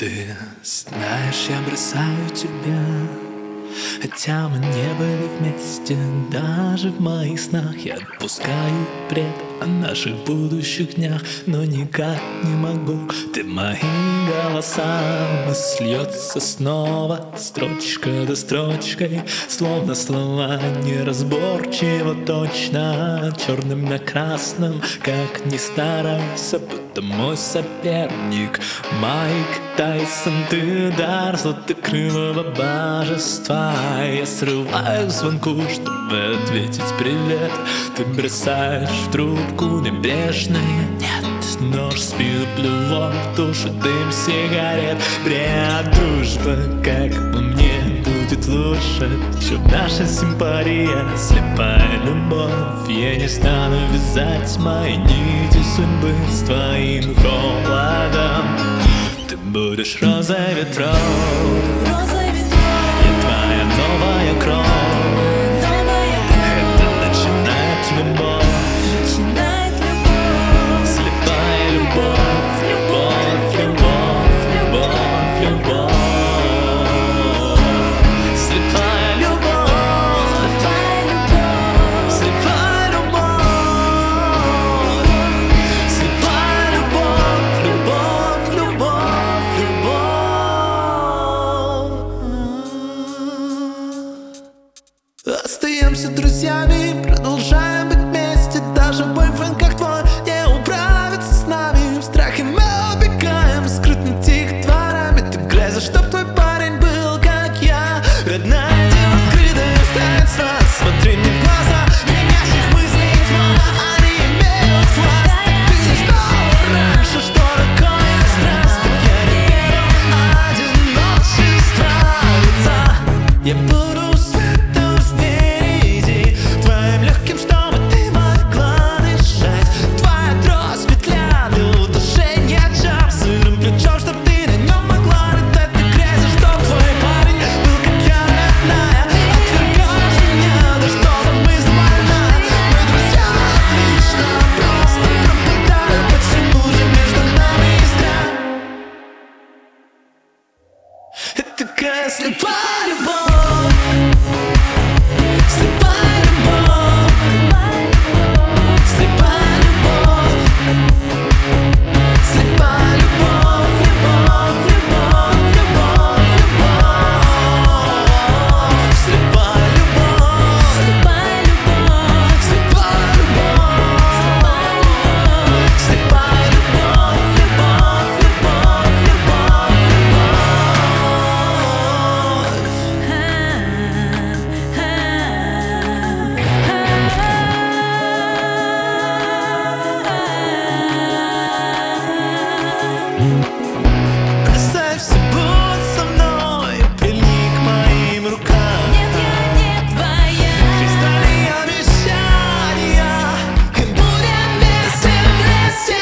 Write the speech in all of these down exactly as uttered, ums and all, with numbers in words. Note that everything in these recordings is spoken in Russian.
Ты знаешь, я бросаю тебя, хотя мы не были вместе. Даже в моих снах я отпускаю бред о наших будущих днях, но никак не могу. Ты моим голосам, и сльется снова строчка за строчкой, словно слова неразборчиво точно, черным на красном, как ни старайся. Это мой соперник Майк Тайсон. Ты дар златокрылого божества. Я срываю к звонку, чтобы ответить привет. Ты бросаешь в трубку небрежное нет. Нож, спину, плювок, душу, дым, сигарет. Бред, дружба, как по мне, будет лучше, чем наша симпатия, слепая любовь. Я не стану вязать мои нити судьбы с твоим холодом. Ты будешь розой ветров, я твоя новая кровь. Это начинает любовь, слепая любовь, любовь, любовь, любовь, любовь. Слепая любовь, слепая любовь, слепая любовь, любовь, любовь, любовь. Остаемся друзьями, продолжаем быть вместе. Даже бойфренд, как твой, не управится с нами. В страхе мы убегаем скрытно тихо дворами. Ты грязь, чтоб твой парень был, как я. Родная дева, скрытая в таинство. Смотри мне в глаза, гремящих мыслей тьма. Они имеют власть. Ты не знала раньше, что такое страсть. Так я не верю одиночество лица. Я буду светом впереди, твоим легким, чтобы ты могла дышать. Твоя дрожь, петля для удушения, чар сырым плечом, чтоб ты на нем могла рыдать. Ты грязь, чтоб твой парень был, как я, родная. Отвергаешь меня, да что за мысль больная. Мы друзья, отлично, просто пропадаю. Почему же между нами искра? Это такая слепая любовь, слепая любовь, слепая любовь, слепая любовь, любовь, любовь, любовь, любовь. Слепая любовь, слепая любовь, слепая любовь, слепая любовь, любовь, любовь, любовь, бросаешься, будь со мной, прильни к моим рукам. Нет, я не твоя. Кристальные обещания, и будем вместе, вместе.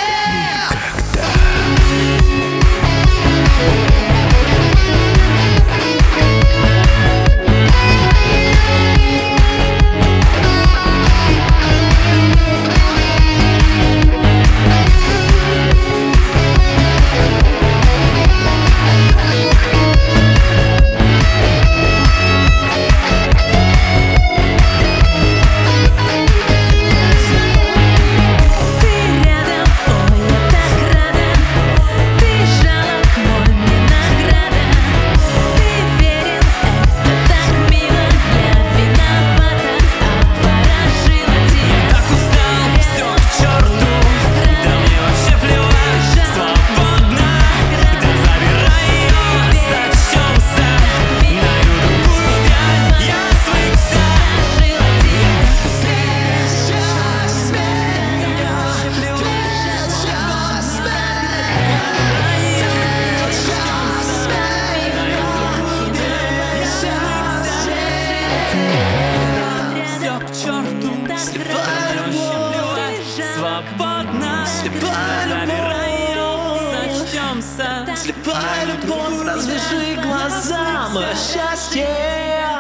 Ты рядом, ой, я так рада. Ты жалок, мой мне награда. Ты верен, это так мило. Я виновата, обворожила тебя. Так устал, всё к черту, да мне вообще плевать. Свободна, да забирай ее, сочтёмся. На любую дрянь я свыкся. Сейчас меня, сейчас всё к черту, слепая любовь, свободна, слепая забирай ее, сочтёмся. Слепая любовь, развяжи глаза, мое счастье.